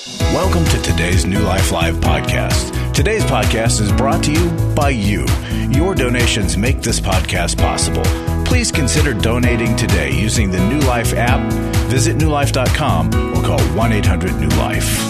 Welcome to today's New Life Live podcast. Today's podcast is brought to you by you. Your donations make this podcast possible. Please consider donating today using the New Life app. Visit newlife.com or call 1-800-NEW-LIFE.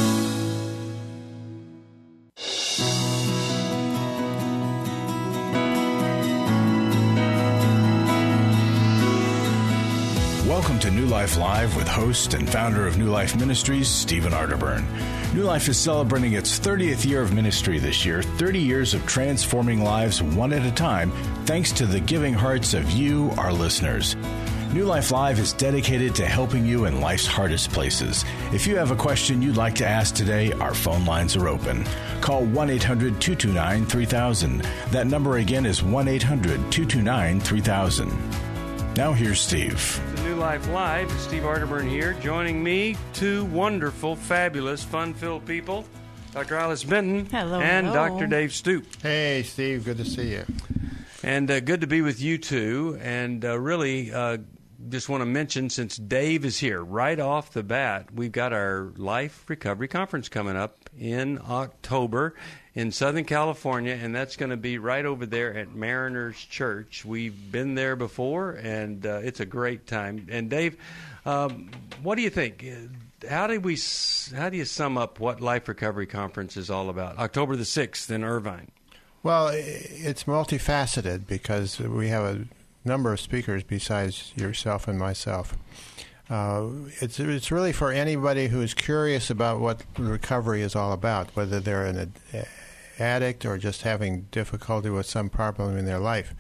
Welcome to New Life Live with host and founder of New Life Ministries, Stephen Arterburn. New Life is celebrating its 30th year of ministry this year, 30 years of transforming lives one at a time, thanks to the giving hearts of you, our listeners. New Life Live is dedicated to helping you in life's hardest places. If you have a question you'd like to ask today, our phone lines are open. Call 1-800-229-3000. That number again is 1-800-229-3000. Now here's Steve. New Life Live, Steve Arterburn here. Joining me, two wonderful, fabulous, fun-filled people, Dr. Alice Benton and Dr. Dave Stoop. Hey, Steve, good to see you. And good to be with you two. And really, just want to mention, since Dave is here, right off the bat, we've got our Life Recovery Conference coming up in October in Southern California, and that's going to be right over there at Mariners Church. We've been there before, and it's a great time. And Dave, what do you think? How do you sum up what Life Recovery Conference is all about? October the 6th in Irvine. Well, it's multifaceted because we have a number of speakers besides yourself and myself. It's really for anybody who is curious about what recovery is all about, whether they're an addict or just having difficulty with some problem in their life.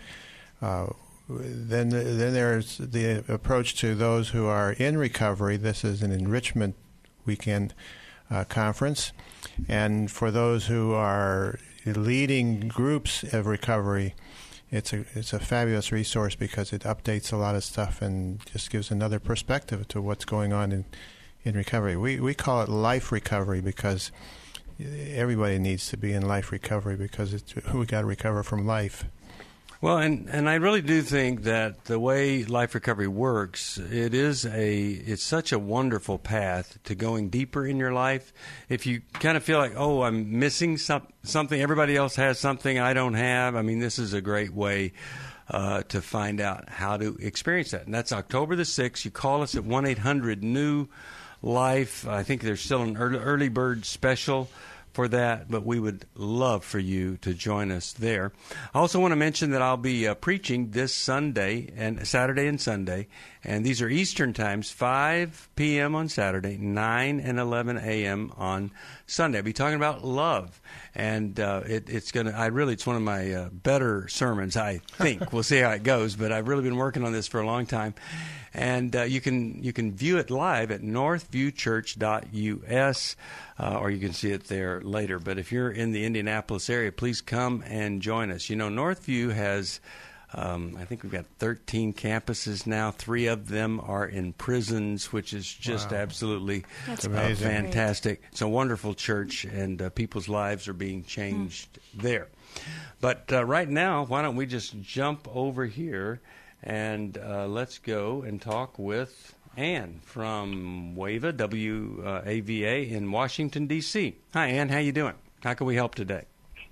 Then there's the approach to those who are in recovery. This is an enrichment weekend conference. And for those who are leading groups of recovery, it's a fabulous resource because it updates a lot of stuff and just gives another perspective to what's going on in recovery. We call it life recovery because everybody needs to be in life recovery because we got to recover from life. Well, and I really do think that the way Life Recovery works, it's such a wonderful path to going deeper in your life. If you kind of feel like, oh, I'm missing something, everybody else has something I don't have, I mean, this is a great way to find out how to experience that. And that's October the 6th. You call us at 1-800-NEW-LIFE. I think there's still an early bird special for that, but we would love for you to join us there. I also want to mention that I'll be preaching this Saturday and Sunday, and these are Eastern times, 5 p.m. on Saturday, 9 and 11 a.m. on Sunday. I'll be talking about love, and it's one of my better sermons, I think. We'll see how it goes, but I've really been working on this for a long time. And you can view it live at northviewchurch.us, or you can see it there later. But if you're in the Indianapolis area, please come and join us. You know, Northview has, I think we've got 13 campuses now. 3 of them are in prisons, which is just absolutely fantastic. It's a wonderful church, and people's lives are being changed there. But right now, why don't we just jump over here and let's go and talk with Ann from WAVA, W-A-V-A, in Washington, D.C. Hi, Ann. How you doing? How can we help today?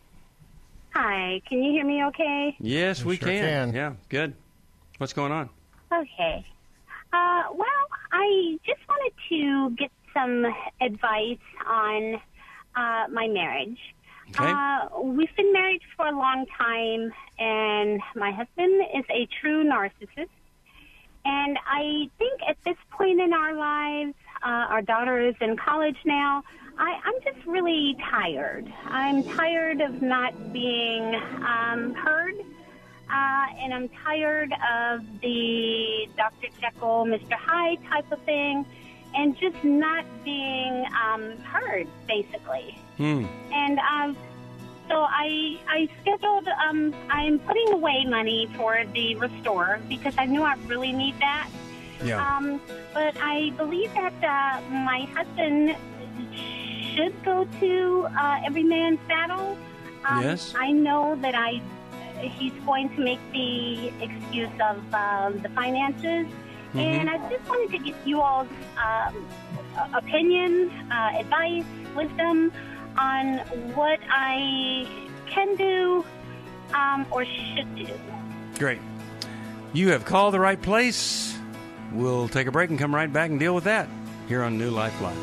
Hi. Can you hear me okay? Yes, we sure can. Yeah, good. What's going on? Okay. Well, I just wanted to get some advice on my marriage. Okay. We've been married for a long time, and my husband is a true narcissist. And I think at this point in our lives, our daughter is in college now, I'm just really tired. I'm tired of not being heard, and I'm tired of the Dr. Jekyll, Mr. Hyde type of thing, and just not being heard, basically. And so I scheduled, I'm putting away money for the Restore because I knew I really need that. Yeah. But I believe that my husband should go to Every Man's Battle. Yes. I know that he's going to make the excuse of the finances. And I just wanted to get you all's opinions, advice, wisdom on what I can do or should do. Great. You have called the right place. We'll take a break and come right back and deal with that here on New Life Live.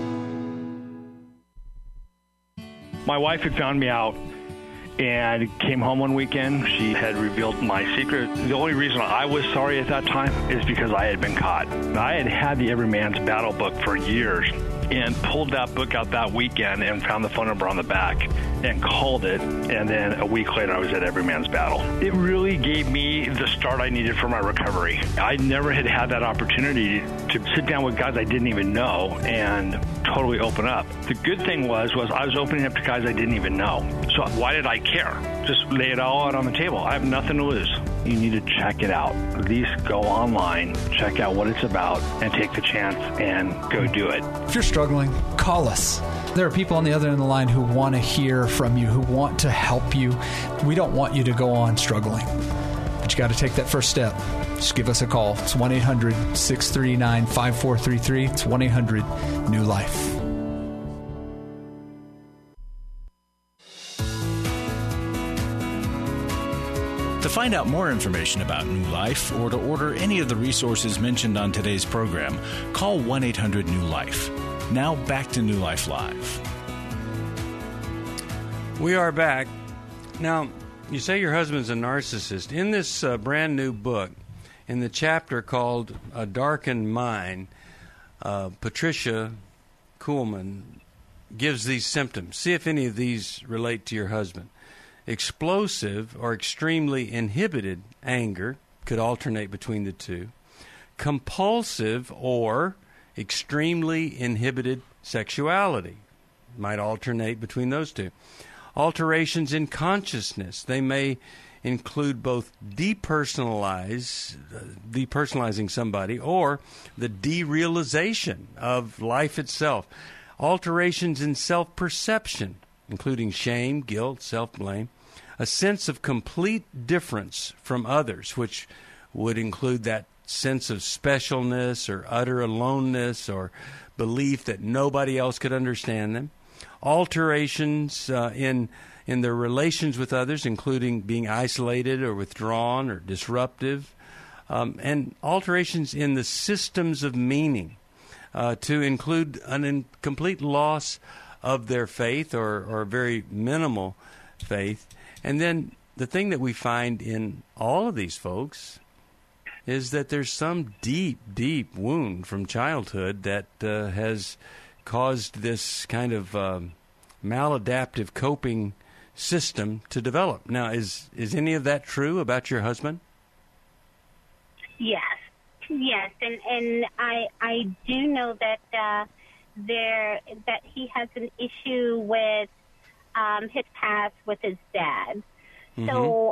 My wife had found me out and came home one weekend. She had revealed my secret. The only reason I was sorry at that time is because I had been caught. I had had the Every Man's Battle book for years and pulled that book out that weekend and found the phone number on the back and called it. And then a week later, I was at Every Man's Battle. It really gave me the start I needed for my recovery. I never had had that opportunity to sit down with guys I didn't even know and totally open up. The good thing was I was opening up to guys I didn't even know. So why did I care? Just lay it all out on the table. I have nothing to lose. You need to check it out. At least go online, check out what it's about, and take the chance and go do it. If you're struggling, call us. There are people on the other end of the line who want to hear from you, who want to help you. We don't want you to go on struggling, but you got to take that first step. Just give us a call. It's 1-800-639-5433. It's 1-800-NEW-LIFE. To find out more information about New Life or to order any of the resources mentioned on today's program, call 1-800-NEW-LIFE. Now back to New Life Live. We are back. Now, you say your husband's a narcissist. In this brand new book, in the chapter called A Darkened Mind, Patricia Kuhlman gives these symptoms. See if any of these relate to your husband. Explosive or extremely inhibited anger could alternate between the two. Compulsive or extremely inhibited sexuality might alternate between those two. Alterations in consciousness. They may include both depersonalizing somebody or the derealization of life itself. Alterations in self-perception, including shame, guilt, self-blame. A sense of complete difference from others, which would include that sense of specialness or utter aloneness or belief that nobody else could understand them. Alterations in their relations with others, including being isolated or withdrawn or disruptive. And alterations in the systems of meaning to include an incomplete loss of their faith or very minimal faith. And then the thing that we find in all of these folks is that there's some deep, deep wound from childhood that has caused this kind of maladaptive coping system to develop. Now, is any of that true about your husband? Yes, and I do know that that he has an issue with his past with his dad. Mm-hmm. So,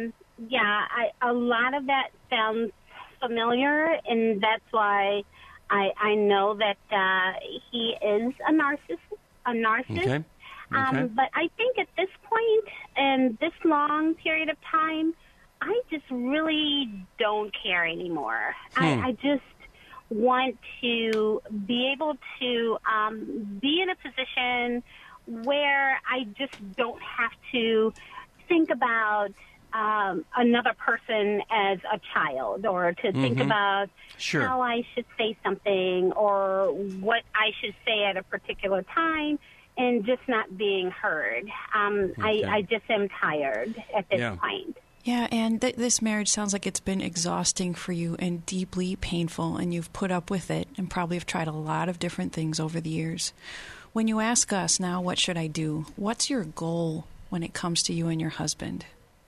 a lot of that sounds familiar, and that's why I know that he is a narcissist. Okay. But I think at this point, in this long period of time, I just really don't care anymore. I just want to be able to be in a position where I just don't have to think about another person as a child or to think about how I should say something or what I should say at a particular time and just not being heard. I just am tired at this point. Yeah, and this marriage sounds like it's been exhausting for you and deeply painful, and you've put up with it and probably have tried a lot of different things over the years. When you ask us now, what should I do? What's your goal when it comes to you and your husband?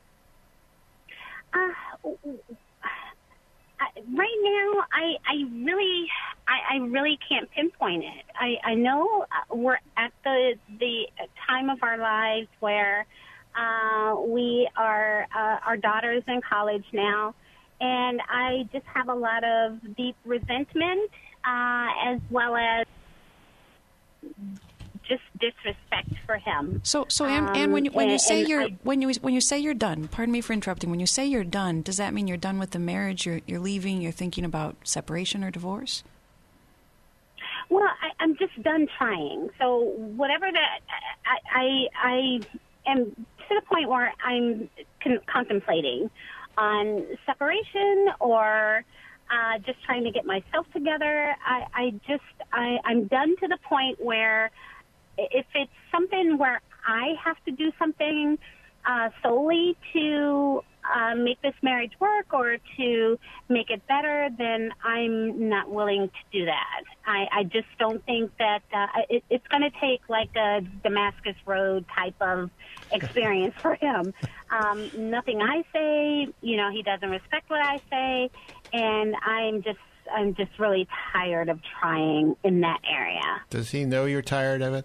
Right now, I really can't pinpoint it. I know we're at the time of our lives where we are our daughter's in college now, and I just have a lot of deep resentment as well as just disrespect for him. So Ann, when you say you're done, pardon me for interrupting. When you say you're done, does that mean you're done with the marriage? You're leaving? You're thinking about separation or divorce? Well, I'm just done trying. So whatever that, I am to the point where I'm contemplating on separation or just trying to get myself together. I'm done to the point where if it's something where I have to do something solely to make this marriage work or to make it better, then I'm not willing to do that. I just don't think that it's going to take like a Damascus Road type of experience for him. Nothing I say, he doesn't respect what I say, and I'm just really tired of trying in that area. Does he know you're tired of it?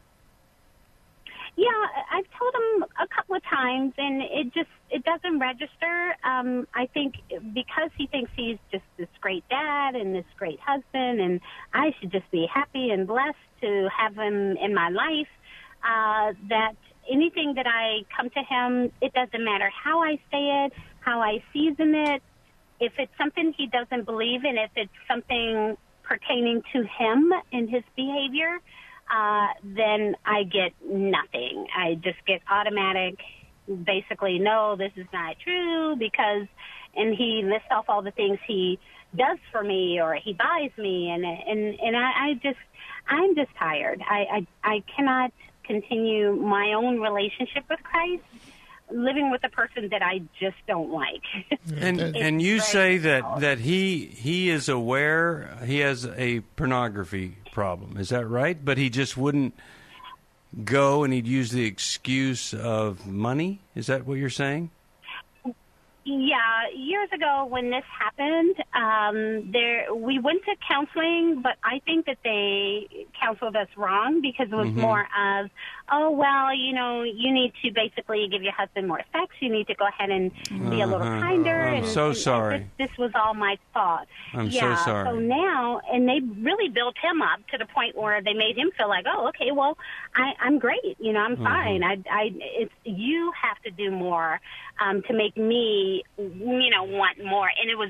Yeah, I've told him a couple of times, and it doesn't register. I think because he thinks he's just this great dad and this great husband, and I should just be happy and blessed to have him in my life, that anything that I come to him, it doesn't matter how I say it, how I season it, if it's something he doesn't believe in, if it's something pertaining to him and his behavior, then I get nothing. I just get automatic, basically, no, this is not true, and he lists off all the things he does for me or he buys me, and I'm just tired. I cannot continue my own relationship with Christ living with a person that I just don't like. And you say that he is aware he has a pornography problem. Is that right? But he just wouldn't go, and he'd use the excuse of money? Is that what you're saying? Yeah, years ago when this happened, we went to counseling, but I think that they counseled us wrong because it was more of, oh, well, you need to basically give your husband more sex. You need to go ahead and be a little kinder. I'm so sorry. This was all my thought. I'm so sorry. So now, and they really built him up to the point where they made him feel like, oh, okay, well, I'm great. I'm fine. You have to do more to make me, want more. And it was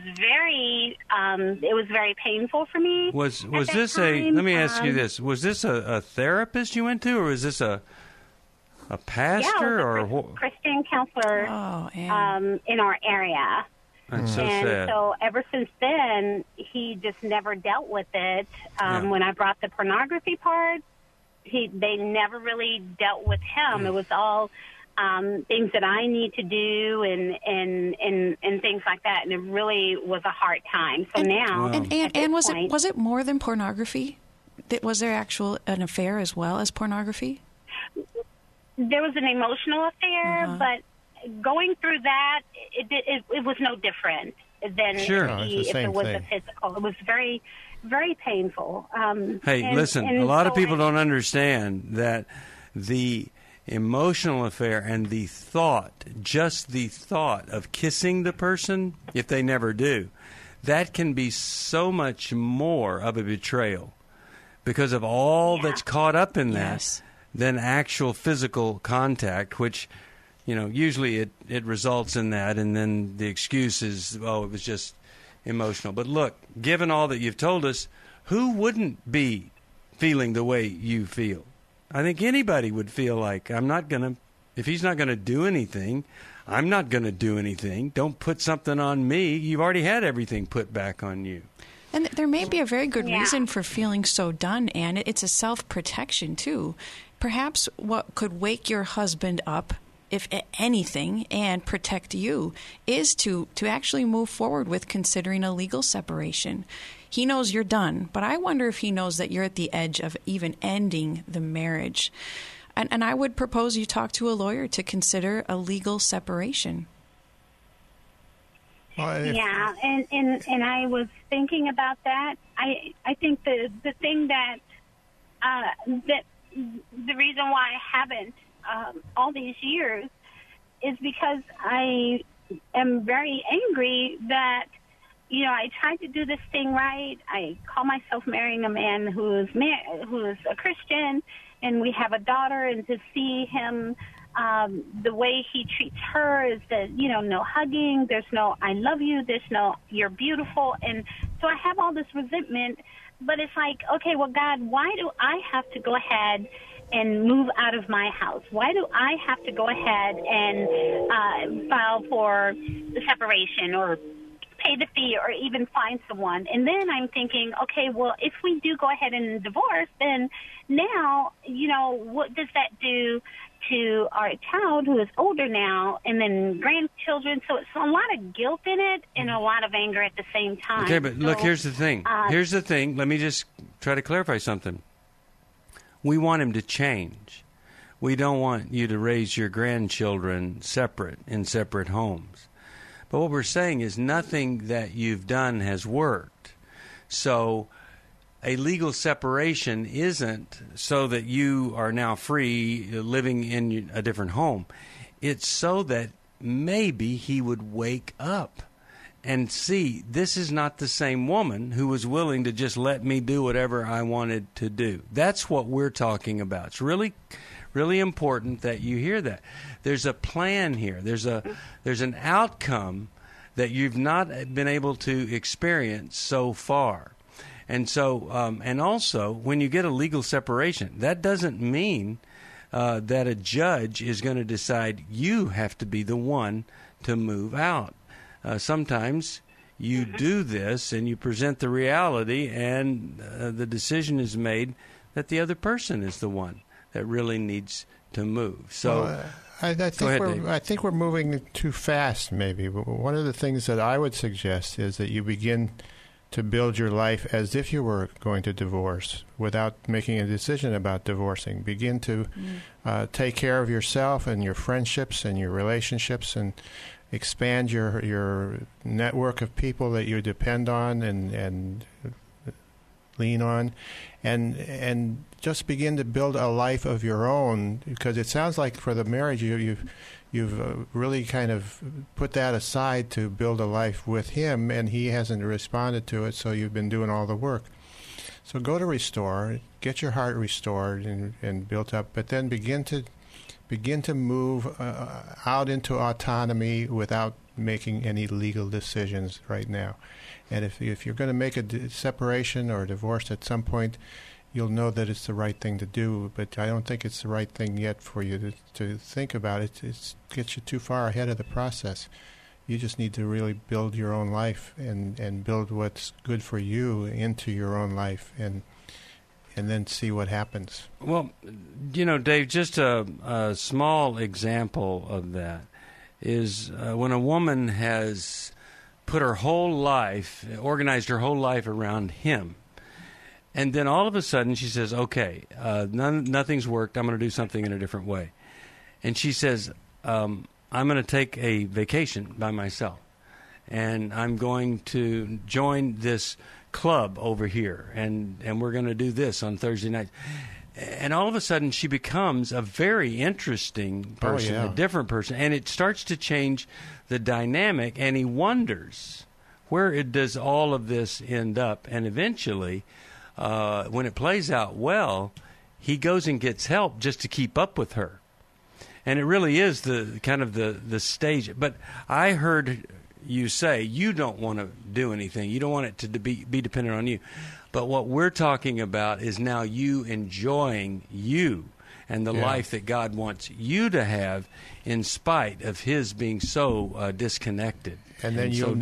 very painful for me. Was this let me ask you this, was this a therapist you went to, or was this a pastor or a Christian counselor in our area? That's so sad. So ever since then, he just never dealt with it. When I brought the pornography part, they never really dealt with him. It was all things that I need to do and things like that, and it really was a hard time. So now, and was it more than pornography? Was there an affair as well as pornography? There was an emotional affair, but going through that, it was no different than if it was a physical. It was very, very painful. Listen, a lot of people don't understand that the emotional affair and the thought, just the thought of kissing the person, if they never do, that can be so much more of a betrayal because of all that's caught up in that than actual physical contact, which, usually it results in that, and then the excuse is, it was just emotional. But look, given all that you've told us, who wouldn't be feeling the way you feel? I think anybody would feel like, if he's not going to do anything, I'm not going to do anything. Don't put something on me. You've already had everything put back on you. And there may be a very good reason for feeling so done, Anne. It's a self-protection, too. Perhaps what could wake your husband up, if anything, and protect you, is to actually move forward with considering a legal separation. He knows you're done, but I wonder if he knows that you're at the edge of even ending the marriage. And I would propose you talk to a lawyer to consider a legal separation. And I was thinking about that. I think the thing that the reason why I haven't all these years is because I am very angry that I tried to do this thing right. I call myself marrying a man who is a Christian, and we have a daughter, and to see him the way he treats her is that, no hugging, there's no I love you, there's no you're beautiful. And so I have all this resentment But it's like, okay, well, God, why do I have to go ahead and move out of my house? Why do I have to go ahead and file for separation or pay the fee or even find someone? And then I'm thinking, okay, well, if we do go ahead and divorce, then now, what does that do to our child who is older now, and then grandchildren? So it's a lot of guilt in it and a lot of anger at the same time. Okay, but look, here's the thing. Here's the thing. Let me just try to clarify something. We want him to change. We don't want you to raise your grandchildren separate in separate homes. But what we're saying is nothing that you've done has worked. So a legal separation isn't so that you are now free living in a different home. It's so that maybe he would wake up and see this is not the same woman who was willing to just let me do whatever I wanted to do. That's what we're talking about. It's really, really important that you hear that. There's a plan here. There's an outcome that you've not been able to experience so far. And so, and also, when you get a legal separation, that doesn't mean that a judge is going to decide you have to be the one to move out. Sometimes you do this and you present the reality, and the decision is made that the other person is the one that really needs to move. So, well, I think we're moving too fast. Maybe one of the things that I would suggest is that you begin to build your life as if you were going to divorce without making a decision about divorcing. Begin to take care of yourself and your friendships and your relationships, and expand your network of people that you depend on and lean on, and just begin to build a life of your own. Because it sounds like for the marriage you've really kind of put that aside to build a life with him, and he hasn't responded to it, so you've been doing all the work. So go to Restore, get your heart restored and built up, but then begin to move out into autonomy without making any legal decisions right now. And if you're going to make a separation or a divorce at some point, you'll know that it's the right thing to do, but I don't think it's the right thing yet for you to think about it. It gets you too far ahead of the process. You just need to really build your own life and build what's good for you into your own life, and then see what happens. Well, Dave, just a small example of that is when a woman has put her whole life, organized her whole life around him, and then all of a sudden she says, okay, nothing's worked, I'm going to do something in a different way. And she says, I'm going to take a vacation by myself, and I'm going to join this club over here, and we're going to do this on Thursday night. And all of a sudden she becomes a very interesting person, a different person, and it starts to change the dynamic, and he wonders where does all of this end up. And eventually, when it plays out well, he goes and gets help just to keep up with her. And it really is the kind of the stage. But I heard you say you don't want to do anything. You don't want it to be dependent on you. But what we're talking about is now you enjoying you and the life that God wants you to have in spite of his being so disconnected. And then you'll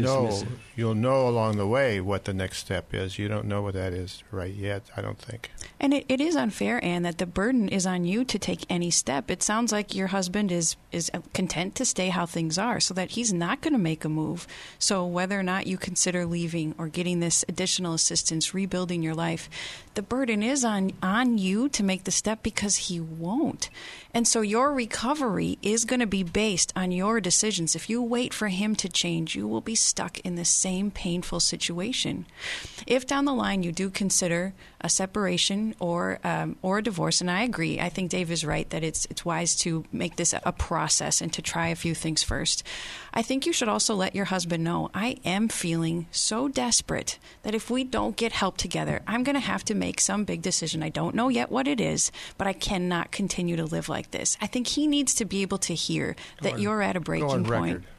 know along the way what the next step is. You don't know what that is right yet, I don't think. And it is unfair, Anne, that the burden is on you to take any step. It sounds like your husband is content to stay how things are, so that he's not going to make a move. So whether or not you consider leaving or getting this additional assistance, rebuilding your life, the burden is on you to make the step, because he won't. And so your recovery is going to be based on your decisions. If you wait for him to change, you will be stuck in the same painful situation. If down the line you do consider a separation or a divorce, and I agree, I think Dave is right that it's wise to make this a process and to try a few things first. I think you should also let your husband know, I am feeling so desperate that if we don't get help together, I'm going to have to make some big decision. I don't know yet what it is, but I cannot continue to live like this. I think he needs to be able to hear that you're at a breaking point.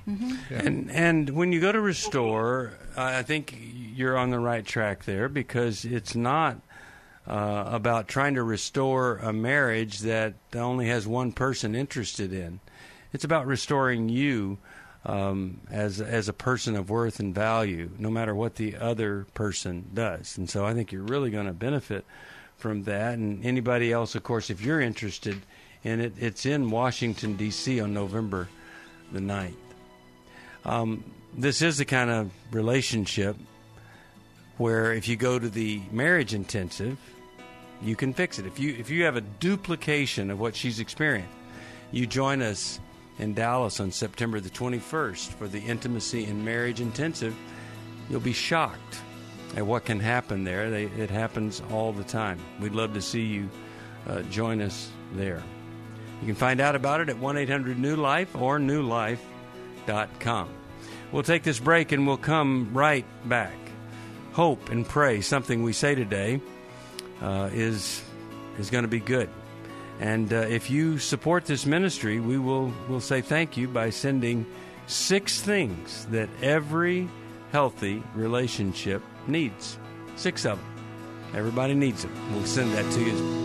Mm-hmm. Yeah. And when you go to Restore, I think you're on the right track there, because it's not about trying to restore a marriage that only has one person interested in. It's about restoring you as a person of worth and value, no matter what the other person does. And so I think you're really going to benefit from that. And anybody else, of course, if you're interested in it, it's in Washington, D.C. on November the 9th. This is the kind of relationship where if you go to the marriage intensive, you can fix it. If you have a duplication of what she's experienced, you join us in Dallas on September the 21st for the Intimacy in Marriage Intensive. You'll be shocked at what can happen there. It happens all the time. We'd love to see you join us there. You can find out about it at 1-800-NEW-LIFE or newlife.com. We'll take this break and we'll come right back. Hope and pray, something we say today, is going to be good. And if you support this ministry, we'll say thank you by sending 6 things that every healthy relationship needs. 6 of them. Everybody needs them. We'll send that to you.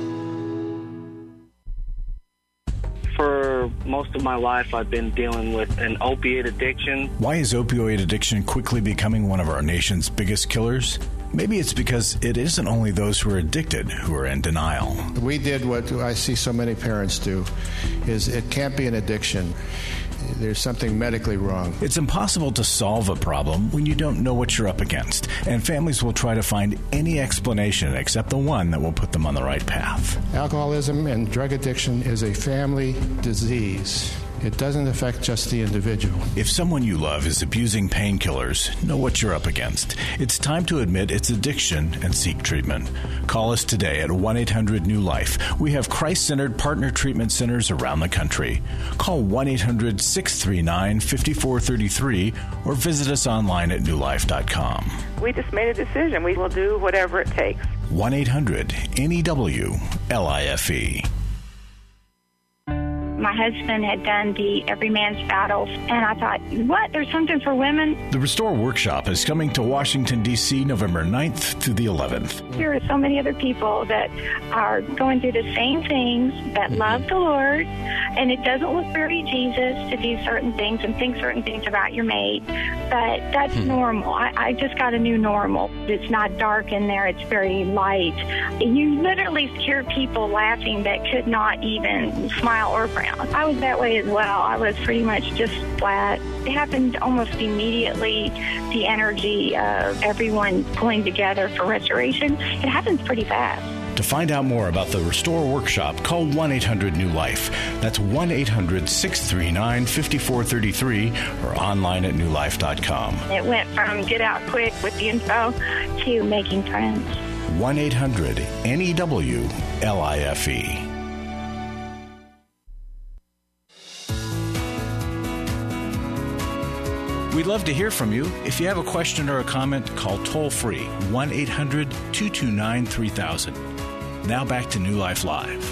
For most of my life, I've been dealing with an opiate addiction. Why is opioid addiction quickly becoming one of our nation's biggest killers? Maybe it's because it isn't only those who are addicted who are in denial. We did what I see so many parents do, is it can't be an addiction. There's something medically wrong. It's impossible to solve a problem when you don't know what you're up against, and families will try to find any explanation except the one that will put them on the right path. Alcoholism and drug addiction is a family disease. It doesn't affect just the individual. If someone you love is abusing painkillers, know what you're up against. It's time to admit it's addiction and seek treatment. Call us today at 1-800-NEW-LIFE. We have Christ-centered partner treatment centers around the country. Call 1-800-639-5433 or visit us online at newlife.com. We just made a decision. We will do whatever it takes. 1-800-NEW-LIFE. My husband had done the Every Man's Battles, and I thought, what? There's something for women? The Restore Workshop is coming to Washington, D.C. November 9th through the 11th. There are so many other people that are going through the same things, that love the Lord, and it doesn't look very Jesus to do certain things and think certain things about your mate, but that's normal. I just got a new normal. It's not dark in there. It's very light. You literally hear people laughing that could not even smile or frown. I was that way as well. I was pretty much just flat. It happened almost immediately, the energy of everyone pulling together for restoration. It happens pretty fast. To find out more about the Restore Workshop, call 1-800-NEW-LIFE. That's 1-800-639-5433 or online at newlife.com. It went from get out quick with the info to making friends. 1-800-NEW-LIFE. We'd love to hear from you. If you have a question or a comment, call toll-free 1-800-229-3000. Now back to New Life Live.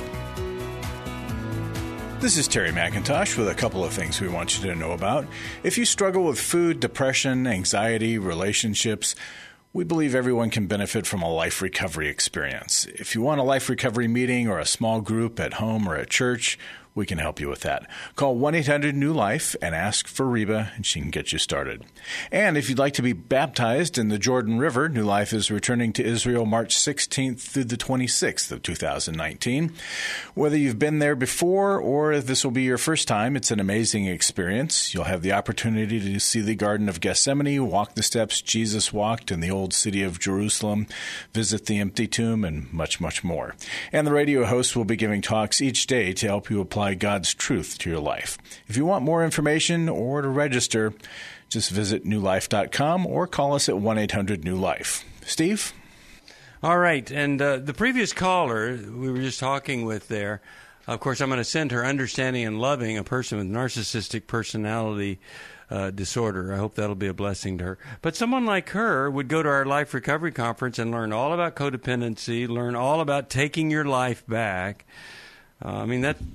This is Terry McIntosh with a couple of things we want you to know about. If you struggle with food, depression, anxiety, relationships, we believe everyone can benefit from a life recovery experience. If you want a life recovery meeting or a small group at home or at church, we can help you with that. Call 1-800-NEW-LIFE and ask for Reba, and she can get you started. And if you'd like to be baptized in the Jordan River, New Life is returning to Israel March 16th through the 26th of 2019. Whether you've been there before or if this will be your first time, it's an amazing experience. You'll have the opportunity to see the Garden of Gethsemane, walk the steps Jesus walked in the old city of Jerusalem, visit the empty tomb, and much, much more. And the radio host will be giving talks each day to help you apply God's truth to your life. If you want more information or to register, just visit newlife.com or call us at 1-800-NEW-LIFE. Steve? All right. And the previous caller we were just talking with there, of course, I'm going to send her Understanding and Loving, a person with narcissistic personality disorder. I hope that'll be a blessing to her. But someone like her would go to our Life Recovery Conference and learn all about codependency, learn all about taking your life back.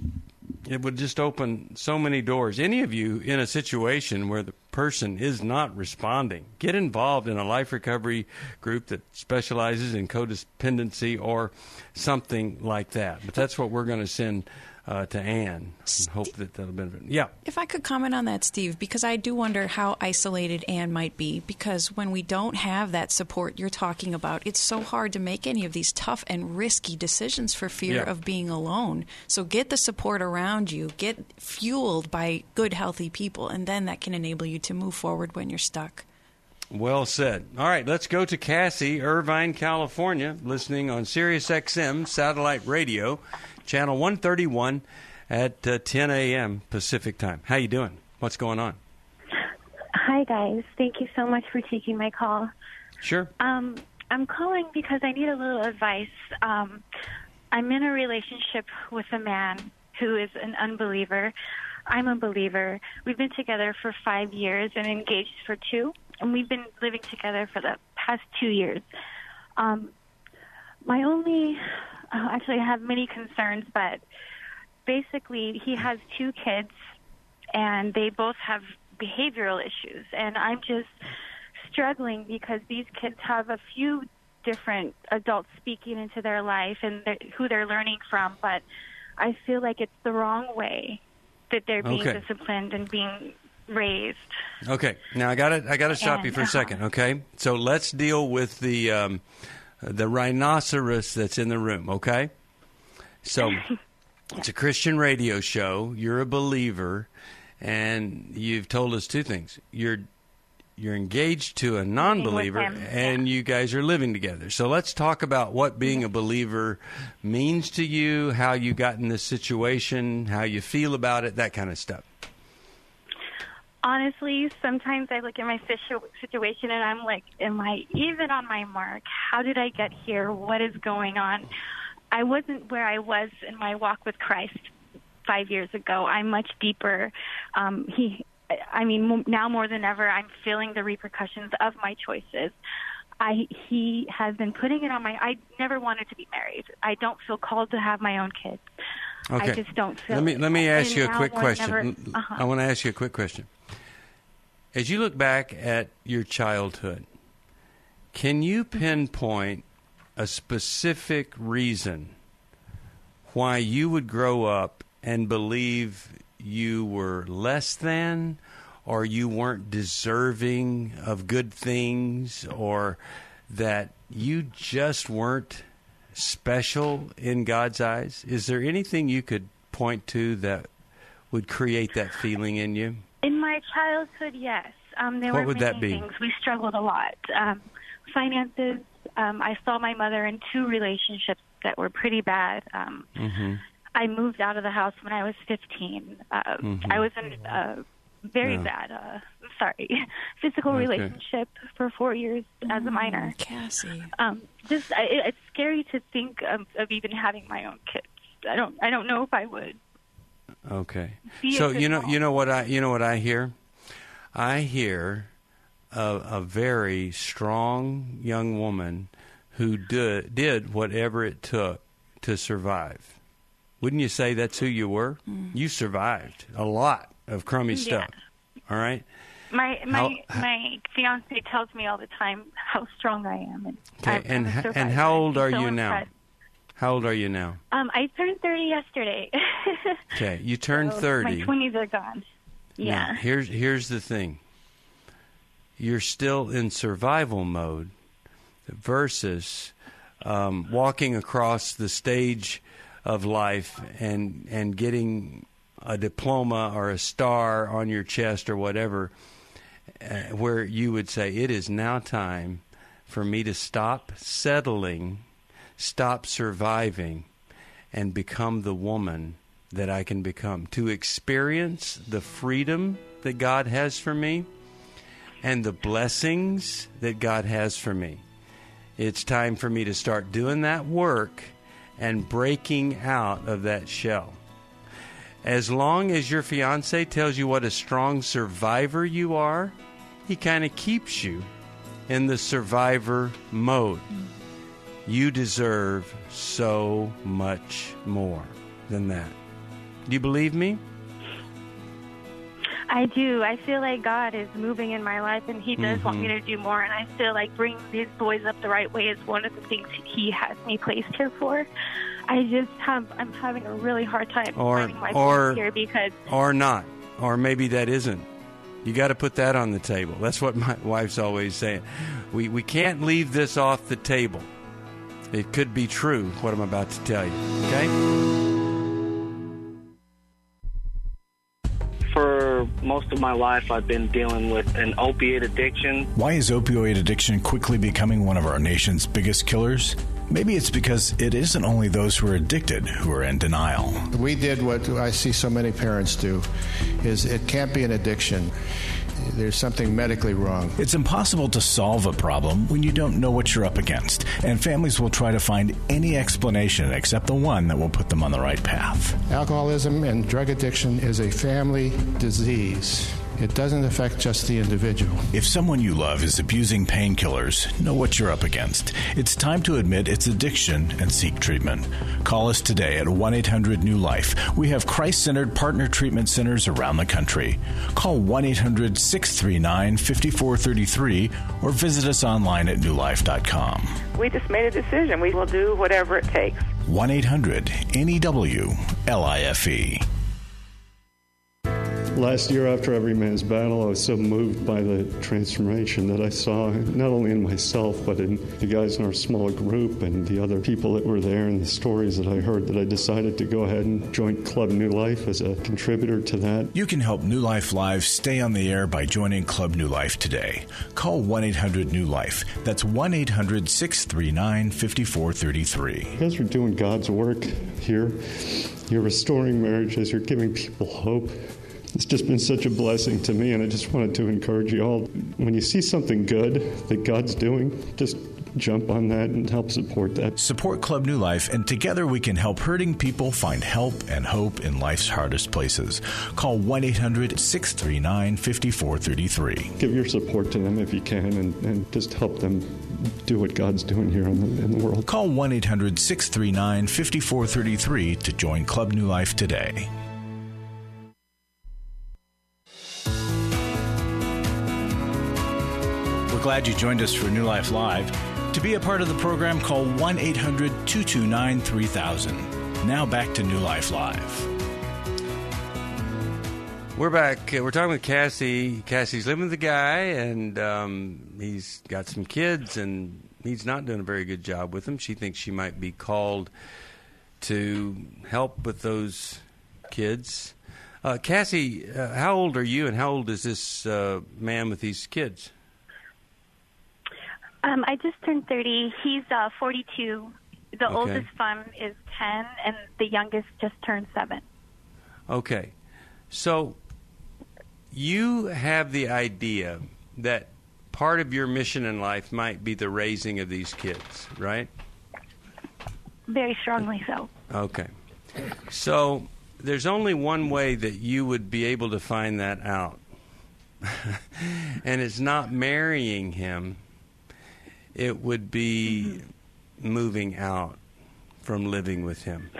it would just open so many doors. Any of you in a situation where the person is not responding, get involved in a life recovery group that specializes in codependency or something like that. But that's what we're going to send to Ann. Hope that'll benefit. Yeah. If I could comment on that, Steve, because I do wonder how isolated Ann might be, because when we don't have that support you're talking about, it's so hard to make any of these tough and risky decisions for fear of being alone. So get the support around you, get fueled by good, healthy people, and then that can enable you to move forward when you're stuck. Well said. All right, let's go to Cassie, Irvine, California, listening on Sirius XM satellite radio, channel 131 at 10 a.m. Pacific time. How you doing? What's going on? Hi, guys. Thank you so much for taking my call. Sure. I'm calling because I need a little advice. I'm in a relationship with a man who is an unbeliever. I'm a believer. We've been together for 5 years and engaged for 2, and we've been living together for the past 2 years. Actually, I have many concerns, but basically he has 2 kids, and they both have behavioral issues, and I'm just struggling because these kids have a few different adults speaking into their life and who they're learning from, but I feel like it's the wrong way that they're being disciplined and being raised. Okay. Now I got to stop you for a second. Okay. So let's deal with the rhinoceros that's in the room. Okay. So it's a Christian radio show. You're a believer, and you've told us 2 things. You're engaged to a non-believer, and you guys are living together. So let's talk about what being a believer means to you, how you got in this situation, how you feel about it, that kind of stuff. Honestly, sometimes I look at my situation and I'm like, am I even on my mark? How did I get here? What is going on? I wasn't where I was in my walk with Christ 5 years ago. I'm much deeper. Now more than ever, I'm feeling the repercussions of my choices. He has been putting it on I never wanted to be married. I don't feel called to have my own kids. Okay. I just don't feel Let me ask you a quick question. I want to ask you a quick question. As you look back at your childhood, can you pinpoint a specific reason why you would grow up and believe you were less than, or you weren't deserving of good things, or that you just weren't special in God's eyes? Is there anything you could point to that would create that feeling in you? In my childhood, yes. There were many things. We struggled a lot. Finances. I saw my mother in 2 relationships that were pretty bad. I moved out of the house when I was 15. I was in a very bad, physical relationship for 4 years as a minor. Cassie. It's scary to think of even having my own kids. I don't know if I would. Okay. So you know what I hear? I hear a very strong young woman who did whatever it took to survive. Wouldn't you say that's who you were? You survived a lot of crummy stuff. All right? My fiance tells me all the time how strong I am. And how old are you now? How old are you now? I turned 30 yesterday. Okay, you turned 30. My 20s are gone. Yeah. Now, here's the thing. You're still in survival mode versus walking across the stage of life and getting a diploma or a star on your chest or whatever, where you would say, it is now time for me to stop settling, stop surviving, and become the woman that I can become, to experience the freedom that God has for me and the blessings that God has for me. It's time for me to start doing that work and breaking out of that shell. As long as your fiancé tells you what a strong survivor you are, he kind of keeps you in the survivor mode. You deserve so much more than that. Do you believe me? I do. I feel like God is moving in my life, and He does want me to do more. And I feel like bringing these boys up the right way is one of the things He has me placed here for. I'm having a really hard time finding my place here because... Or not. Or maybe that isn't. You got to put that on the table. That's what my wife's always saying. We can't leave this off the table. It could be true, what I'm about to tell you. Okay? For most of my life, I've been dealing with an opiate addiction. Why is opioid addiction quickly becoming one of our nation's biggest killers? Maybe it's because it isn't only those who are addicted who are in denial. We did what I see so many parents do, is it can't be an addiction. There's something medically wrong. It's impossible to solve a problem when you don't know what you're up against, and families will try to find any explanation except the one that will put them on the right path. Alcoholism and drug addiction is a family disease. It doesn't affect just the individual. If someone you love is abusing painkillers, know what you're up against. It's time to admit it's addiction and seek treatment. Call us today at 1-800-NEW-LIFE. We have Christ-centered partner treatment centers around the country. Call 1-800-639-5433 or visit us online at newlife.com. We just made a decision. We will do whatever it takes. 1-800-NEW-LIFE. Last year, after Every Man's Battle, I was so moved by the transformation that I saw, not only in myself, but in the guys in our small group and the other people that were there and the stories that I heard, that I decided to go ahead and join Club New Life as a contributor to that. You can help New Life Live stay on the air by joining Club New Life today. Call 1-800-NEW-LIFE. That's 1-800-639-5433. You guys are doing God's work here. You're restoring marriages. You're giving people hope. It's just been such a blessing to me, and I just wanted to encourage you all. When you see something good that God's doing, just jump on that and help support that. Support Club New Life, and together we can help hurting people find help and hope in life's hardest places. Call 1-800-639-5433. Give your support to them if you can, and just help them do what God's doing here in the world. Call 1-800-639-5433 to join Club New Life today. We're glad you joined us for New Life Live. To be a part of the program, call 1-800-229-3000. Now back to New Life Live. We're back. We're talking with Cassie. Cassie's living with a guy, and he's got some kids, and he's not doing a very good job with them. She thinks she might be called to help with those kids. Cassie, how old are you, and how old is this man with these kids? I just turned 30. He's 42. The oldest son is 10, and the youngest just turned 7. Okay. So you have the idea that part of your mission in life might be the raising of these kids, right? Very strongly so. Okay. So there's only one way that you would be able to find that out. And it's not marrying him. It would be moving out from living with him.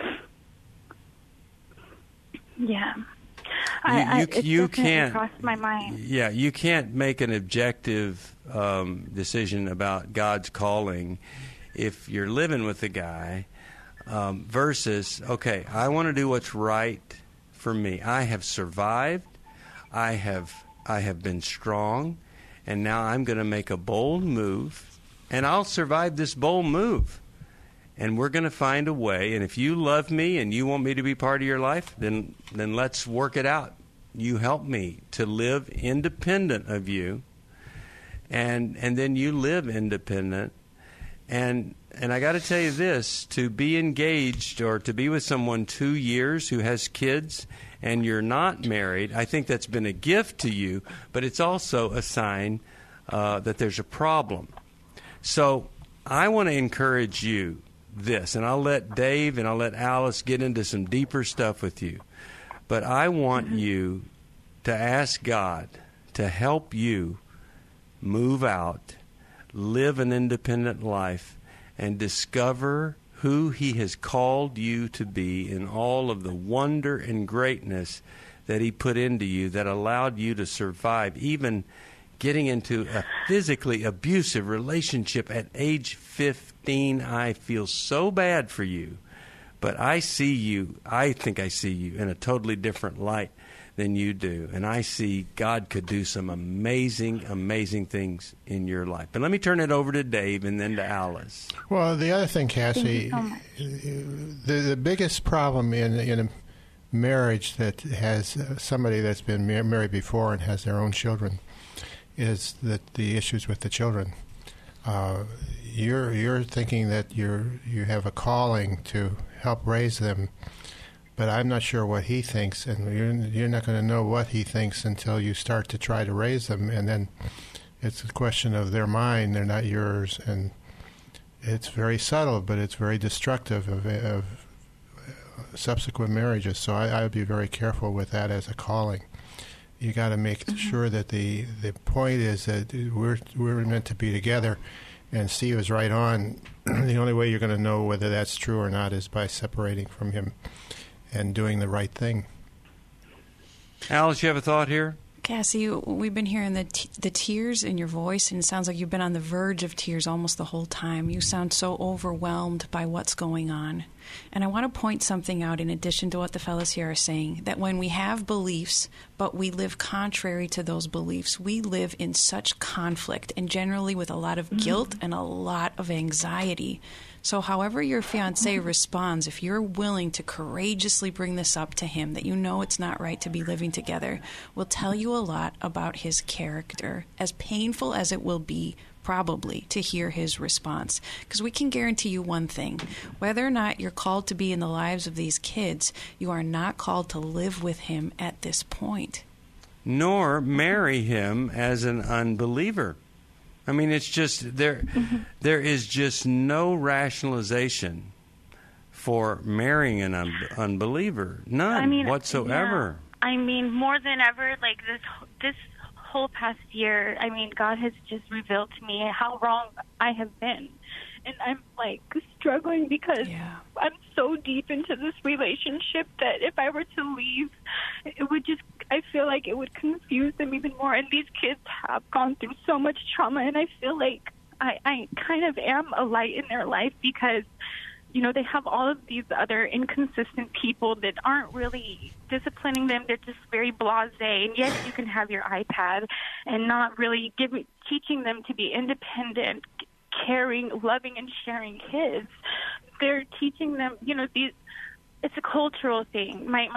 Yeah. You can't crossed my mind. Yeah, you can't make an objective decision about God's calling if you're living with a guy versus, okay, I want to do what's right for me. I have survived. I have been strong, and now I'm going to make a bold move. And I'll survive this bold move. And we're going to find a way. And if you love me and you want me to be part of your life, then let's work it out. You help me to live independent of you. And then you live independent. And I got to tell you this, to be engaged or to be with someone 2 years who has kids and you're not married, I think that's been a gift to you, but it's also a sign that there's a problem. So I want to encourage you this, and I'll let Dave and I'll let Alice get into some deeper stuff with you. But I want you to ask God to help you move out, live an independent life, and discover who He has called you to be and all of the wonder and greatness that He put into you that allowed you to survive, even getting into a physically abusive relationship at age 15. I feel so bad for you, but I think I see you in a totally different light than you do. And I see God could do some amazing, amazing things in your life. But let me turn it over to Dave and then to Alice. Well, the other thing, Cassie, the biggest problem in a marriage that has somebody that's been married before and has their own children is that the issues with the children. You're thinking that you have a calling to help raise them, but I'm not sure what he thinks, and you're not going to know what he thinks until you start to try to raise them, and then it's a question of their mind, they're not yours, and it's very subtle, but it's very destructive of subsequent marriages. So I would be very careful with that as a calling. You got to make sure that the point is that we're meant to be together, and Steve is right on. The only way you're going to know whether that's true or not is by separating from him and doing the right thing. Alice, you have a thought here? Cassie, we've been hearing the tears in your voice, and it sounds like you've been on the verge of tears almost the whole time. You sound so overwhelmed by what's going on. And I want to point something out in addition to what the fellows here are saying, that when we have beliefs, but we live contrary to those beliefs, we live in such conflict and generally with a lot of guilt and a lot of anxiety. So however your fiancé responds, if you're willing to courageously bring this up to him, that you know it's not right to be living together, will tell you a lot about his character, as painful as it will be probably to hear his response. Because we can guarantee you one thing, whether or not you're called to be in the lives of these kids, you are not called to live with him at this point. Nor marry him as an unbeliever. I mean, it's just there is just no rationalization for marrying an unbeliever. None whatsoever. Yeah. I mean, more than ever, like this whole past year, I mean, God has just revealed to me how wrong I have been. And I'm, like, struggling because I'm so deep into this relationship that if I were to leave, it would just, I feel like it would confuse them even more. And these kids have gone through so much trauma, and I feel like I kind of am a light in their life because, you know, they have all of these other inconsistent people that aren't really disciplining them. They're just very blasé. And yes, you can have your iPad and not really teaching them to be independent, caring, loving, and sharing kids. They're teaching them, you know, it's a cultural thing. My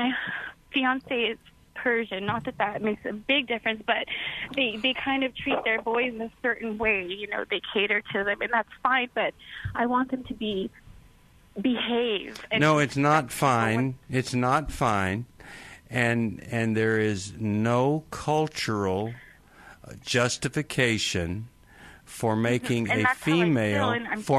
fiancé is Persian, not that makes a big difference, but they kind of treat their boys in a certain way. You know, they cater to them, and that's fine, but I want them to behave. No, it's not fine. It's not fine. And there is no cultural justification for making a female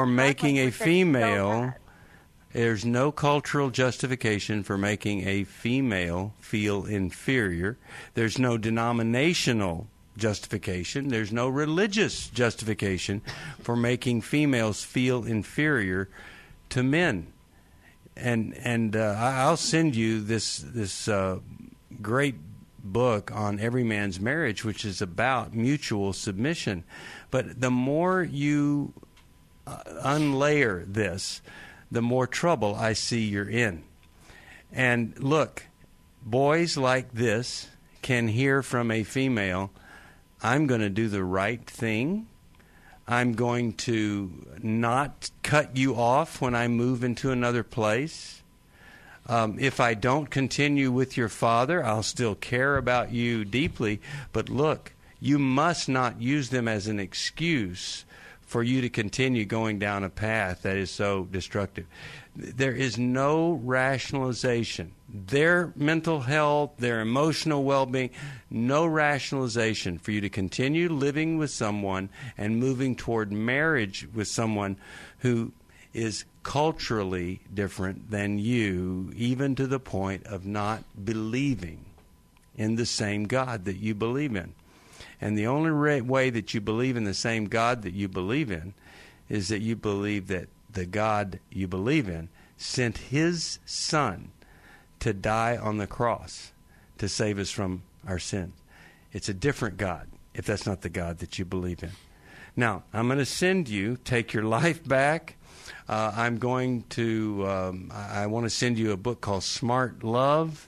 there's no cultural justification for making a female feel inferior. There's no denominational justification. There's no religious justification for making females feel inferior to men. And I'll send you this great book on Every Man's Marriage, which is about mutual submission. But the more you unlayer this, the more trouble I see you're in. And look, boys like this can hear from a female, I'm going to do the right thing. I'm going to not cut you off when I move into another place. If I don't continue with your father, I'll still care about you deeply. But look, you must not use them as an excuse for you to continue going down a path that is so destructive. There is no rationalization. Their mental health, their emotional well-being, no rationalization for you to continue living with someone and moving toward marriage with someone who is culturally different than you, even to the point of not believing in the same God that you believe in. And the only way that you believe in the same God that you believe in is that you believe that the God you believe in, sent his Son to die on the cross to save us from our sins. It's a different God if that's not the God that you believe in. Now, I'm going to send you, take your life back. I'm going to, I want to send you a book called Smart Love.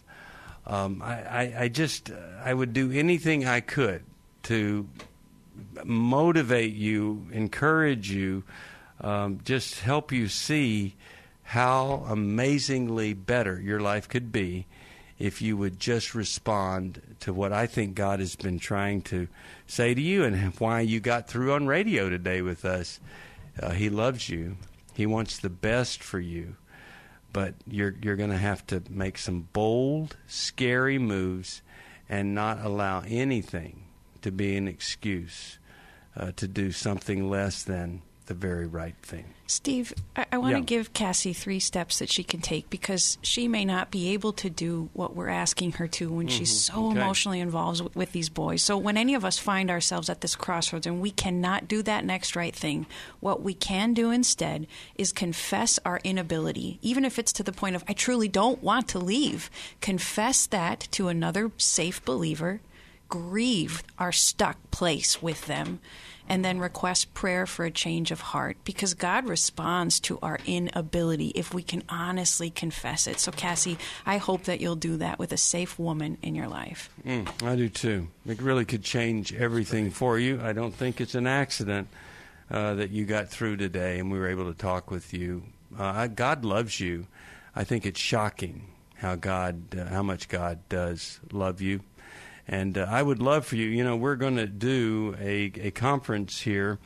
I would do anything I could to motivate you, encourage you, just help you see how amazingly better your life could be if you would just respond to what I think God has been trying to say to you and why you got through on radio today with us. He loves you. He wants the best for you. But you're going to have to make some bold, scary moves and not allow anything to be an excuse to do something less than the very right thing. Steve, I want to give Cassie 3 steps that she can take, because she may not be able to do what we're asking her to when she's so emotionally involved with these boys. So when any of us find ourselves at this crossroads and we cannot do that next right thing, what we can do instead is confess our inability, even if it's to the point of, I truly don't want to leave. Confess that to another safe believer, grieve our stuck place with them, and then request prayer for a change of heart, because God responds to our inability if we can honestly confess it. So, Cassie, I hope that you'll do that with a safe woman in your life. I do too. It really could change everything for you. I don't think it's an accident that you got through today and we were able to talk with you. God loves you. I think it's shocking how much God does love you. And I would love for you, we're going to do a conference here,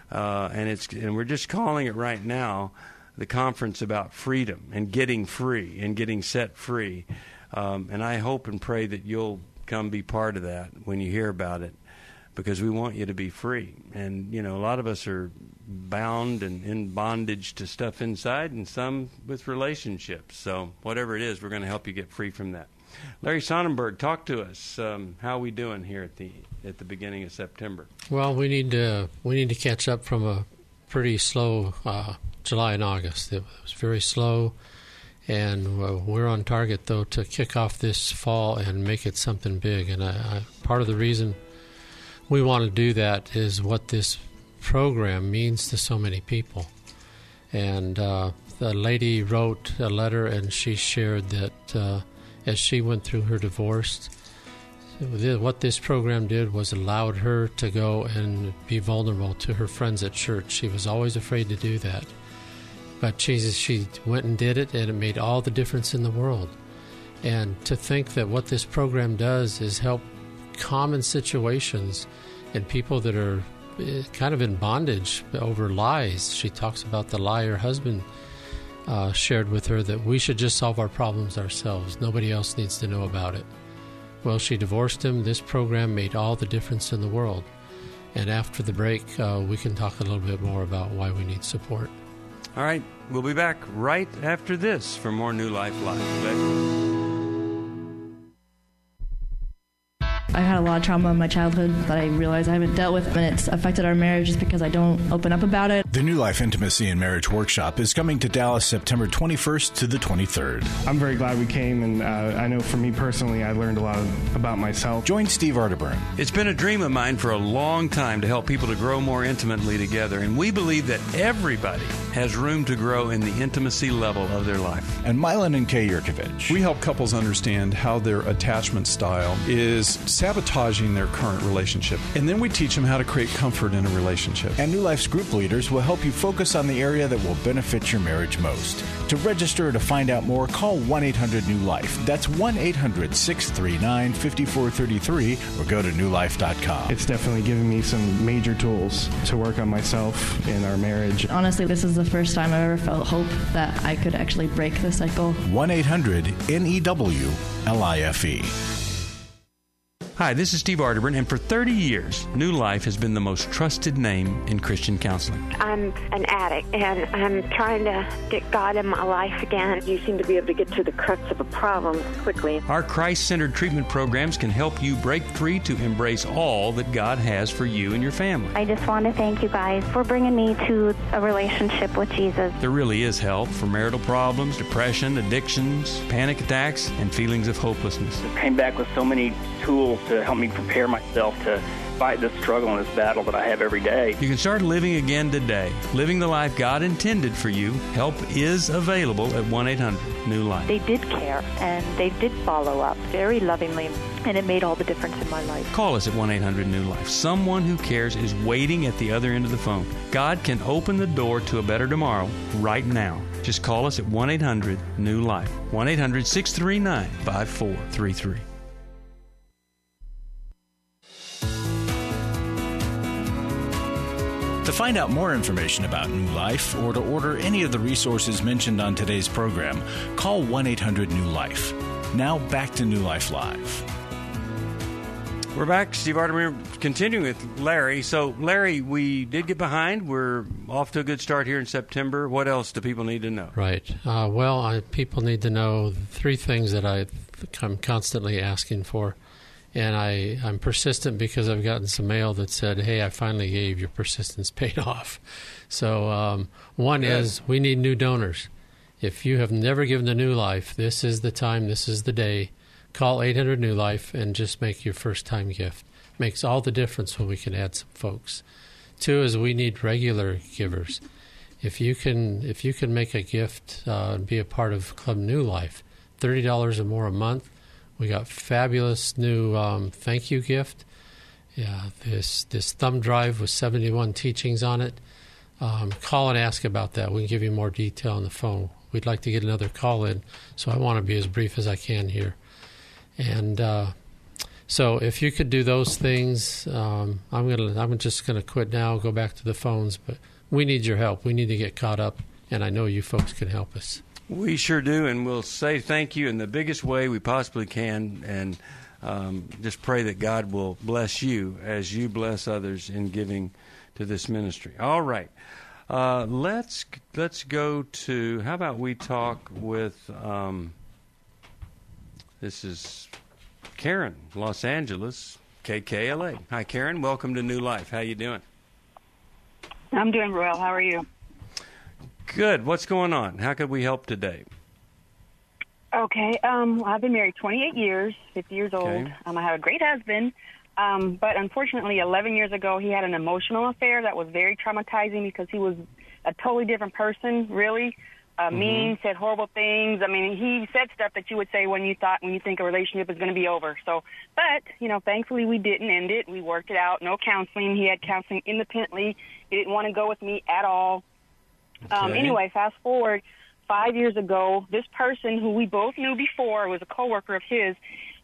and we're just calling it right now the Conference About Freedom and Getting Free and Getting Set Free. And I hope and pray that you'll come be part of that when you hear about it, because we want you to be free. And, a lot of us are bound and in bondage to stuff inside, and some with relationships. So whatever it is, we're going to help you get free from that. Larry Sonnenberg, talk to us. How are we doing here at the beginning of September? Well, we need to catch up from a pretty slow July and August. It was very slow, and we're on target though to kick off this fall and make it something big. And part of the reason we want to do that is what this program means to so many people. And the lady wrote a letter, and she shared that. As she went through her divorce, what this program did was allowed her to go and be vulnerable to her friends at church. She was always afraid to do that. But she went and did it, and it made all the difference in the world. And to think that what this program does is help common situations and people that are kind of in bondage over lies. She talks about the lie her husband shared with her, that we should just solve our problems ourselves. Nobody else needs to know about it. Well, she divorced him. This program made all the difference in the world. And after the break, we can talk a little bit more about why we need support. All right. We'll be back right after this for more New Life Live. I've had a lot of trauma in my childhood that I realize I haven't dealt with, and it's affected our marriage just because I don't open up about it. The New Life Intimacy and Marriage Workshop is coming to Dallas September 21st to the 23rd. I'm very glad we came, and I know for me personally, I learned a lot about myself. Join Steve Arterburn. It's been a dream of mine for a long time to help people to grow more intimately together, and we believe that everybody has room to grow in the intimacy level of their life. And Milan and Kay Yurkovich. We help couples understand how their attachment style is sabotaging their current relationship. And then we teach them how to create comfort in a relationship. And New Life's group leaders will help you focus on the area that will benefit your marriage most. To register or to find out more, call 1-800-NEW-LIFE. That's 1-800-639-5433 or go to newlife.com. It's definitely given me some major tools to work on myself in our marriage. Honestly, this is the first time I've ever felt hope that I could actually break the cycle. 1-800-NEW-LIFE. Hi, this is Steve Arterburn, and for 30 years, New Life has been the most trusted name in Christian counseling. I'm an addict, and I'm trying to get God in my life again. You seem to be able to get to the crux of a problem quickly. Our Christ-centered treatment programs can help you break free to embrace all that God has for you and your family. I just want to thank you guys for bringing me to a relationship with Jesus. There really is help for marital problems, depression, addictions, panic attacks, and feelings of hopelessness. I came back with so many tools to help me prepare myself to fight this struggle and this battle that I have every day. You can start living again today, living the life God intended for you. Help is available at 1-800-NEW-LIFE. They did care, and they did follow up very lovingly, and it made all the difference in my life. Call us at 1-800-NEW-LIFE. Someone who cares is waiting at the other end of the phone. God can open the door to a better tomorrow right now. Just call us at 1-800-NEW-LIFE. 1-800-639-5433. To find out more information about New Life or to order any of the resources mentioned on today's program, call 1-800-NEW-LIFE. Now back to New Life Live. We're back. Steve Arterburn continuing with Larry. So, Larry, we did get behind. We're off to a good start here in September. What else do people need to know? Right. People need to know 3 things that I'm constantly asking for. And I'm persistent because I've gotten some mail that said, hey, I finally gave, your persistence paid off. So one is we need new donors. If you have never given to New Life, this is the time, this is the day. Call 800-NEW-LIFE and just make your first-time gift. Makes all the difference when we can add some folks. 2 is we need regular givers. If you can make a gift and be a part of Club New Life, $30 or more a month, we got fabulous new thank you gift. Yeah, this thumb drive with 71 teachings on it. Call and ask about that. We can give you more detail on the phone. We'd like to get another call in, so I want to be as brief as I can here. And so if you could do those things, I'm just gonna quit now. Go back to the phones, but we need your help. We need to get caught up, and I know you folks can help us. We sure do, and we'll say thank you in the biggest way we possibly can, and just pray that God will bless you as you bless others in giving to this ministry. All right, let's go to, how about we talk with, this is Karen, Los Angeles, KKLA. Hi, Karen. Welcome to New Life. How you doing? I'm doing well. How are you? Good. What's going on? How could we help today? Okay. I've been married 28 years, 50 years old. Okay. I have a great husband, but unfortunately 11 years ago he had an emotional affair that was very traumatizing because he was a totally different person, really. Mean, said horrible things. I mean, he said stuff that you would say when you think a relationship is going to be over. So, but, thankfully we didn't end it. We worked it out. No counseling. He had counseling independently. He didn't want to go with me at all. Okay. Anyway, fast forward 5 years ago, this person who we both knew before was a coworker of his.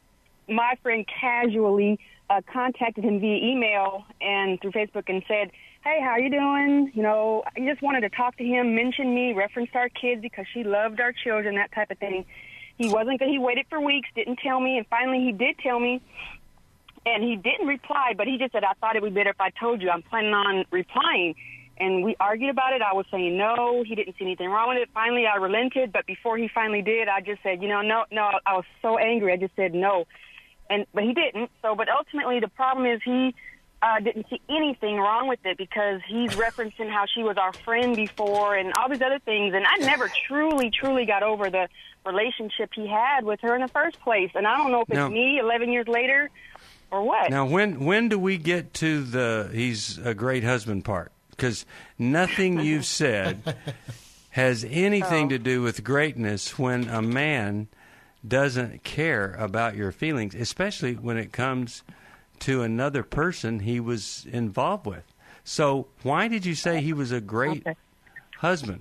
My friend casually contacted him via email and through Facebook and said, hey, how you doing? I just wanted to talk to him, mention me, reference our kids because she loved our children, that type of thing. He wasn't good. He waited for weeks, didn't tell me, and finally he did tell me. And he didn't reply, but he just said, I thought it would be better if I told you. I'm planning on replying. And we argued about it. I was saying no. He didn't see anything wrong with it. Finally, I relented. But before he finally did, I just said, no. I was so angry. I just said no. But he didn't. But ultimately, the problem is he didn't see anything wrong with it because he's referencing how she was our friend before and all these other things. And I never truly got over the relationship he had with her in the first place. And I don't know if it's me 11 years later or what. Now, when do we get to the he's a great husband part? Because nothing you've said has anything to do with greatness when a man doesn't care about your feelings, especially when it comes to another person he was involved with. So why did you say he was a great husband?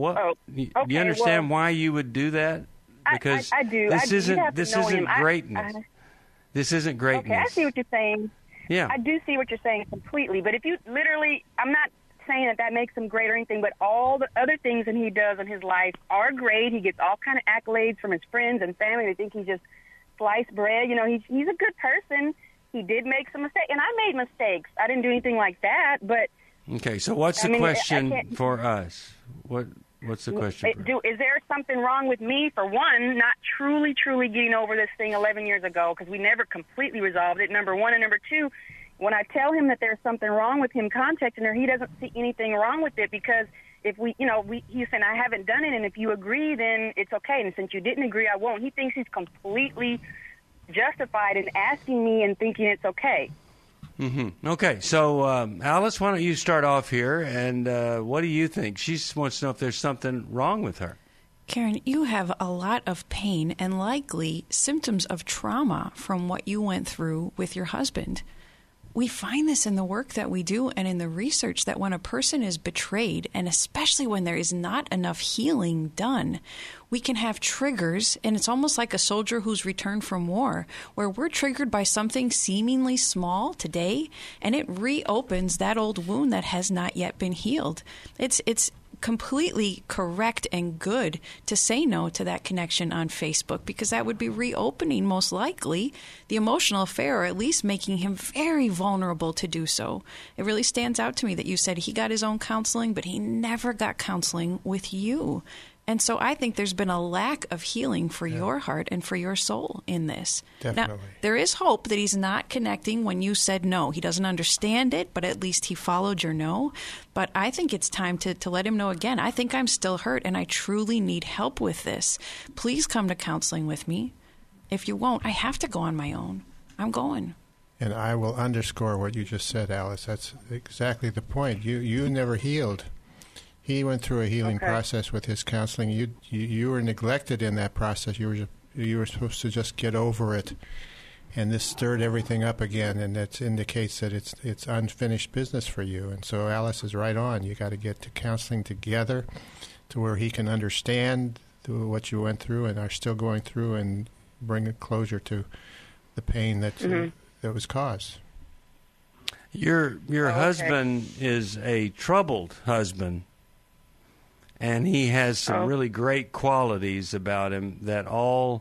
You understand why you would do that? Because I do. This isn't greatness. This isn't greatness. Okay, I see what you're saying. Yeah. I do see what you're saying completely. But if you literally, I'm not saying that makes him great or anything, but all the other things that he does in his life are great. He gets all kind of accolades from his friends and family. They think he's just sliced bread. He's a good person. he did make some mistakes, and I made mistakes. I didn't do anything like that, but okay. So what's the question for us? What's the question? Is there something wrong with me, for one, not truly getting over this thing 11 years ago, because we never completely resolved it, number one, and number two, when I tell him that there's something wrong with him contacting her, he doesn't see anything wrong with it, because if he's saying, I haven't done it, and if you agree, then it's okay, and since you didn't agree, I won't. He thinks he's completely justified in asking me and thinking it's okay. Mm-hmm. Okay, so Alice, why don't you start off here, and what do you think? She wants to know if there's something wrong with her. Karen, you have a lot of pain and likely symptoms of trauma from what you went through with your husband. We find this in the work that we do and in the research that when a person is betrayed, and especially when there is not enough healing done, we can have triggers, and it's almost like a soldier who's returned from war, where we're triggered by something seemingly small today, and it reopens that old wound that has not yet been healed. It's completely correct and good to say no to that connection on Facebook, because that would be reopening, most likely, the emotional affair, or at least making him very vulnerable to do so. It really stands out to me that you said he got his own counseling, but he never got counseling with you. And so I think there's been a lack of healing for your heart and for your soul in this. Definitely. Now, there is hope that he's not connecting when you said no. He doesn't understand it, but at least he followed your no. But I think it's time to let him know again, I think I'm still hurt and I truly need help with this. Please come to counseling with me. If you won't, I have to go on my own. I'm going. And I will underscore what you just said, Alice. That's exactly the point. You never healed. He went through a healing process with his counseling. You were neglected in that process. You were supposed to just get over it, and this stirred everything up again, and that indicates that it's unfinished business for you. And so Alice is right on. You got to get to counseling together, to where he can understand what you went through and are still going through, and bring a closure to the pain that was caused. Your husband is a troubled husband. And he has some really great qualities about him that all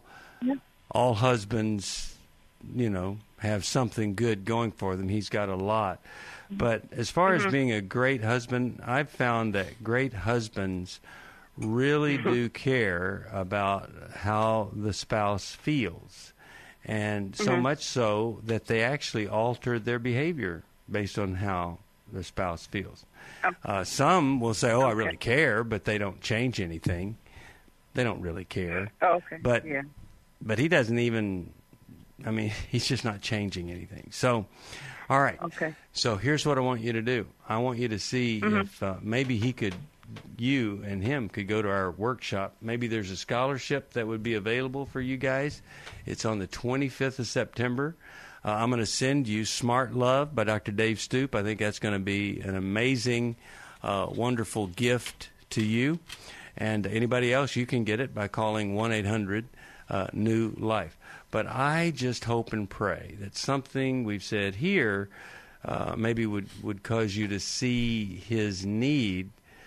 husbands, have something good going for them. He's got a lot. But as far as being a great husband, I've found that great husbands really do care about how the spouse feels. And so much so that they actually alter their behavior based on how the spouse feels. Some will say, I really care, but they don't change anything. They don't really care. But he doesn't even, he's just not changing anything. So, all right. So here's what I want you to do. I want you to see if maybe you and him could go to our workshop. Maybe there's a scholarship that would be available for you guys. It's on the 25th of September. I'm going to send you Smart Love by Dr. Dave Stoop. I think that's going to be an amazing, wonderful gift to you. And anybody else, you can get it by calling 1-800-NEW-LIFE. But I just hope and pray that something we've said here maybe would cause you to see his need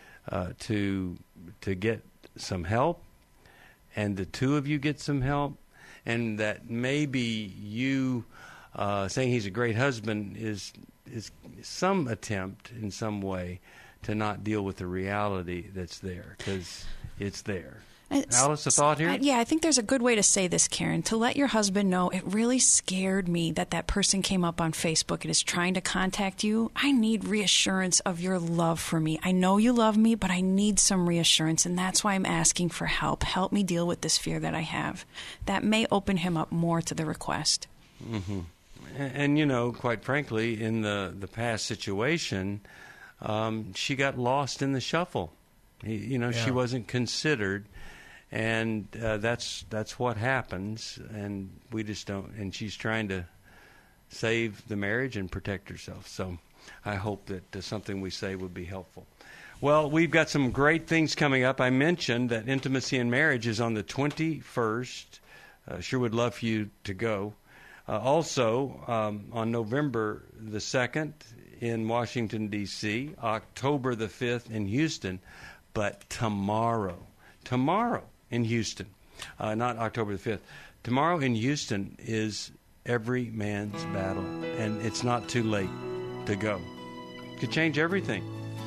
to get some help, and the two of you get some help, and that maybe you... saying he's a great husband is some attempt in some way to not deal with the reality that's there, because it's there. Alice, a thought here? Yeah, I think there's a good way to say this, Karen. To let your husband know, it really scared me that person came up on Facebook and is trying to contact you. I need reassurance of your love for me. I know you love me, but I need some reassurance, and that's why I'm asking for help. Help me deal with this fear that I have. That may open him up more to the request. Mm-hmm. And, quite frankly, in the past situation, she got lost in the shuffle. She wasn't considered, and that's what happens, and we just don't. And she's trying to save the marriage and protect herself. So I hope that something we say would be helpful. Well, we've got some great things coming up. I mentioned that Intimacy in Marriage is on the 21st. Sure would love for you to go. Also, on November the 2nd in Washington, D.C., October the 5th in Houston, but tomorrow in Houston, not October the 5th, tomorrow in Houston is every man's battle, and it's not too late to go. It could change everything.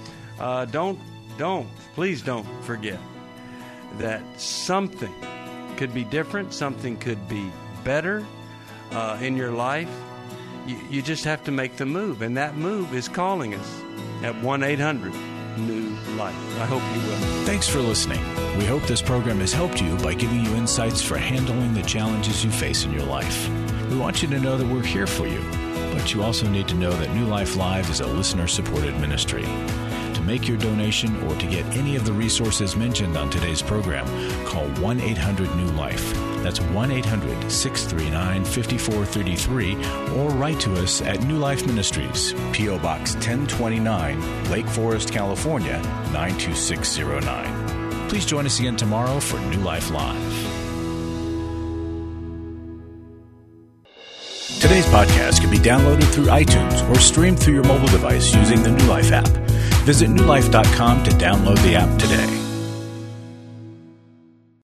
Please don't forget that something could be different, something could be better in your life. You just have to make the move, and that move is calling us at 1-800-NEW-LIFE. I hope you will. Thanks for listening. We hope this program has helped you by giving you insights for handling the challenges you face in your life. We want you to know that we're here for you, but you also need to know that New Life Live is a listener-supported ministry. To make your donation or to get any of the resources mentioned on today's program, call 1-800-NEW-LIFE. That's 1-800-639-5433, or write to us at New Life Ministries, P.O. Box 1029, Lake Forest, California, 92609. Please join us again tomorrow for New Life Live. Today's podcast can be downloaded through iTunes or streamed through your mobile device using the New Life app. Visit newlife.com to download the app today.